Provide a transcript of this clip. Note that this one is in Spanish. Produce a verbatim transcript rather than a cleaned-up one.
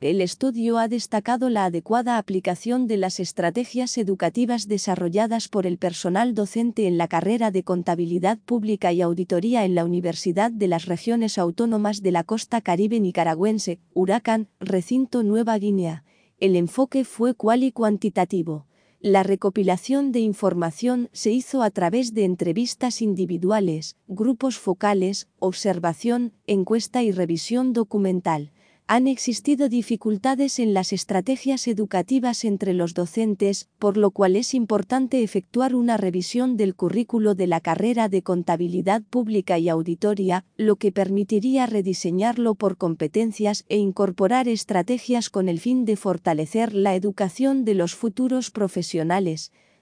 El estudio ha destacado la adecuada aplicación de las estrategias educativas desarrolladas por el personal docente en la carrera de Contabilidad Pública y Auditoría en la Universidad de las Regiones Autónomas de la Costa Caribe Nicaragüense, Huracán, Recinto Nueva Guinea. El enfoque fue cual y cuantitativo. La recopilación de información se hizo a través de entrevistas individuales, grupos focales, observación, encuesta y revisión documental. Han existido dificultades en las estrategias educativas entre los docentes, por lo cual es importante efectuar una revisión del currículo de la carrera de Contabilidad Pública y Auditoría, lo que permitiría rediseñarlo por competencias e incorporar estrategias con el fin de fortalecer la educación de los futuros profesionales.